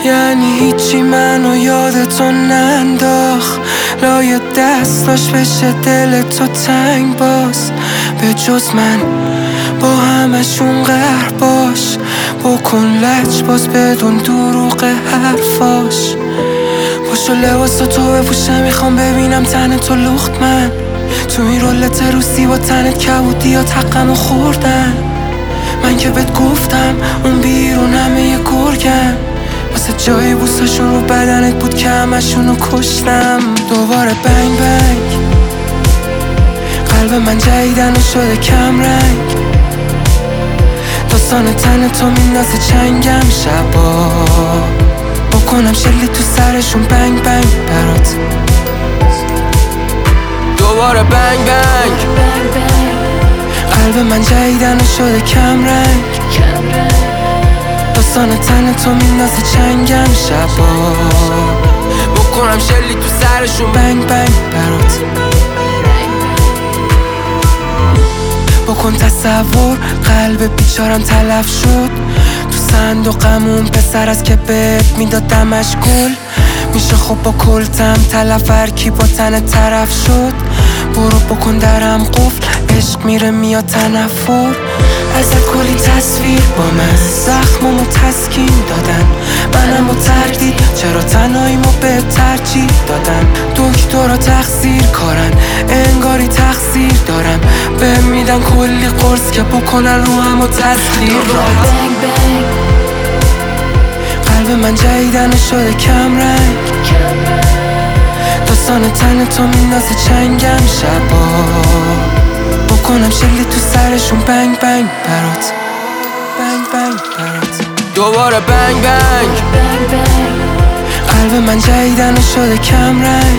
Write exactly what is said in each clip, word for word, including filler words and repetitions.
یعنی هیچی منو یادتو ننداخت، لای دستاش بشه دل تو تنگ باز. به جز من با همشون قهر باش، بکن لج باز بدون دروغ حرفاش. پاشو لباس تو بپوشم، میخوام ببینم تن تو لخت. من تو این رولت روسی با تنت کبودی حقمو خوردن. من که بهت گفتم اون بیرون همه یه گرگن، واسه جای بوساشون رو بدنت بود که همشونو کشتم. دوباره بنگ بنگ قلب من جدیدن شده کم رنگ، داستان تن تو میندازه چنگم. شبا بکنم شلی تو سرشون بنگ بنگ برات. دوباره بنگ بنگ قلب من جدیدن شده کم رنگ، داستان تن تو میندازه چنگم. شبا بکنم شلی تو سرشون بنگ بنگ برات. بکن تصور قلب بیچارم تلف شد، تو صندوقمون پسر از که بهت میدادمش گل. میشه خب با کلتم تلف هرکی با تن طرف شد. برو بکن درم قفل، عشق میره میاد تنفر. ازت کلی تصویر با من زخممو تسکین دادن، منم با تردید چرا تنهاییمو به ترجیح دادم. دکترها تقصیر کارن انگاری تقصیر دارم، به میدن کلی قرص که بکنن رو همو تسخیر. قلب من جدیدن شده کم رنگ، داستان تن تو میندازه چنگم. شبا بکنم شلی تو سرشون بنگ بنگ برات، بنگ بنگ برات. دوباره بنگ بنگ قلب من جدیدن شده کم رنگ،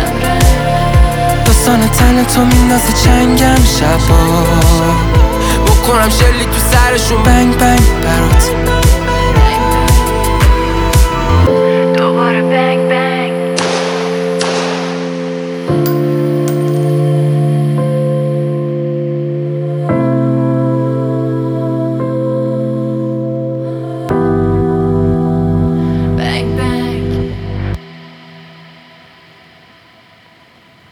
داستان تن تو میندازه چنگم. شبا بکنم شلی تو سرشون بنگ بنگ برات.